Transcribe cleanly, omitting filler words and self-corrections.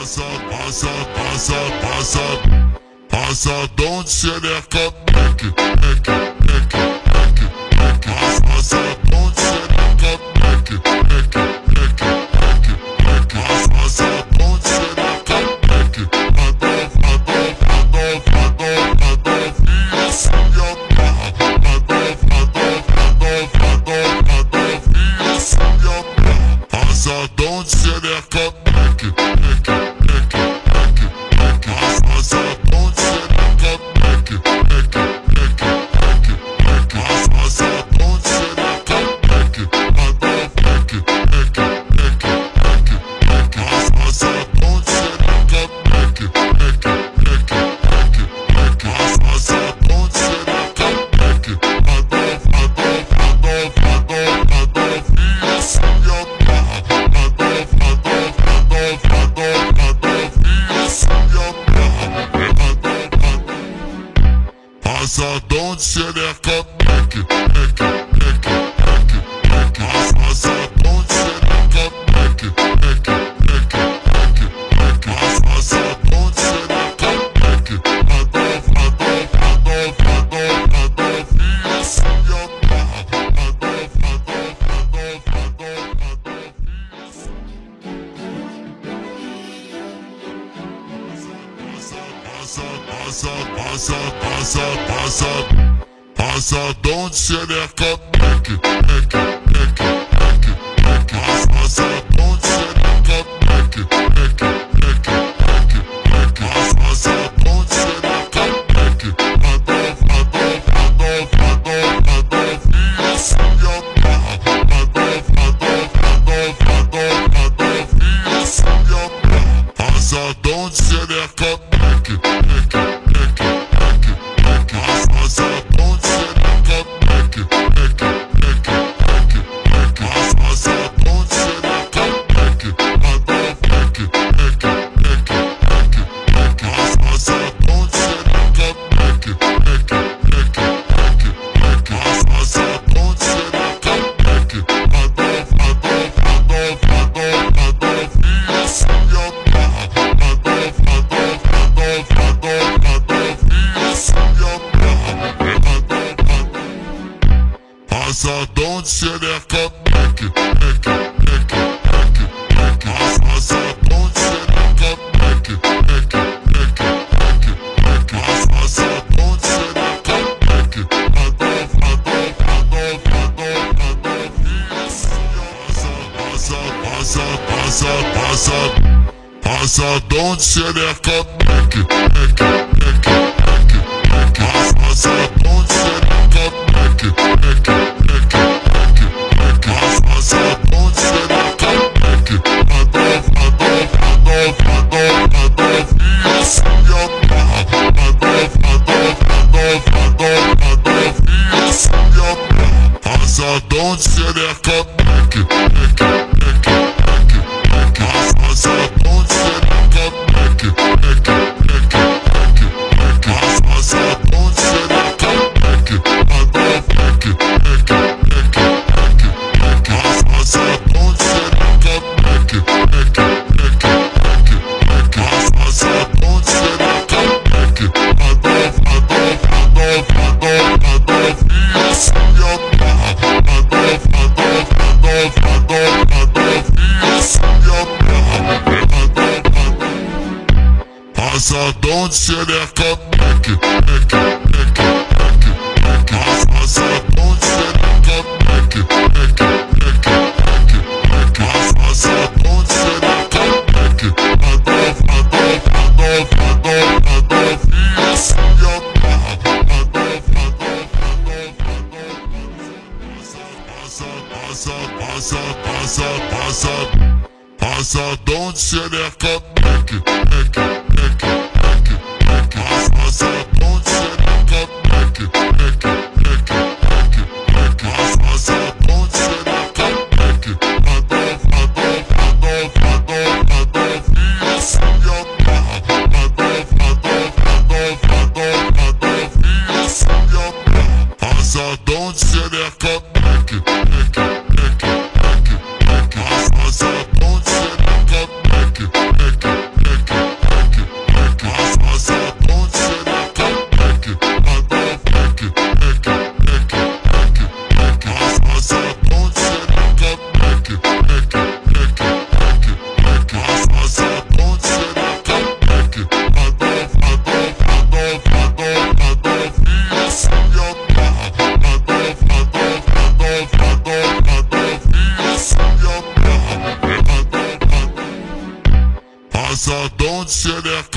Passadão de xereca, mec, mec, mec, mec, mec. Passadão de xereca, mec, mec, mec, mec, mec. Passadão de xereca, mec. Adolfinha se amarra. Adolfinha se amarra. Passadão de xereca, mec, mec, mec, mec, mec. Passadão de xereca, mec, mec, mec, mec, mec. Passadão de xereca, mec. Mec, mec, mec, mec, mec. Passadão de xereca, mec, mec, mec, mec, mec. Passadão de xereca, mec. Adolfinha se amarra. Adolfinha se amarra. Passadão de xereca, mec, mec, mec, mec, mec. Passadão de xereca, mec, mec, mec, mec, mec. Passadão de xereca, mec. Adolfinha se amarra. Passadão de xereca, mec, mec, mec, mec, mec. Passadão de xereca, mec, mec, mec, mec, mec. Passadão de xereca, mec. Adolfinha se amarra. Adolfinha se amarra. Passadão de xereca, mec, mec, mec, mec, mec. Passadão de xereca, mec, mec, mec, mec, mec. Passadão de xereca, mec. Mec, mec, mec, mec, mec. Passadão de xereca, mec, mec, mec, mec, mec. Passadão de xereca, mec. Adolfinha se amarra. Adolfinha se amarra. Passadão de xereca, mec, mec, mec, mec, mec. Passadão de xereca, mec, mec, mec, mec, mec. Passadão de xereca, mec. Adolfinha se amarra. Passadão de xereca, mec, mec, mec, mec, mec. Passadão de xereca, mec, mec, mec, mec, mec. Passadão de xereca, mec. Adolfinha se amarra. Adolfinha se amarra. Passadão de xereca, mec, mec, mec, mec, mec. Passadão de xereca, mec, mec, mec, mec, mec. Passadão de xereca, mec. Mec, mec, mec, mec, mec. Passadão de xereca, mec, mec, mec, mec, mec. Passadão de xereca, mec. Adolfinha se amarra. Adolfinha se amarra. Passadão de xereca, mec, mec, mec, mec, mec. Passadão de xereca, mec, mec, mec, mec, mec. Passadão de xereca, mec. Adolfinha se amarra. Passadão de xereca, mec, mec, mec, mec, mec. Passadão de xereca, mec, mec, mec, mec, mec. Passadão de xereca, mec. Adolfinha se amarra. Adolfinha se amarra. Passadão de xereca, mec, mec, mec, mec, mec. Passadão de xereca, mec, mec, mec, de xereca.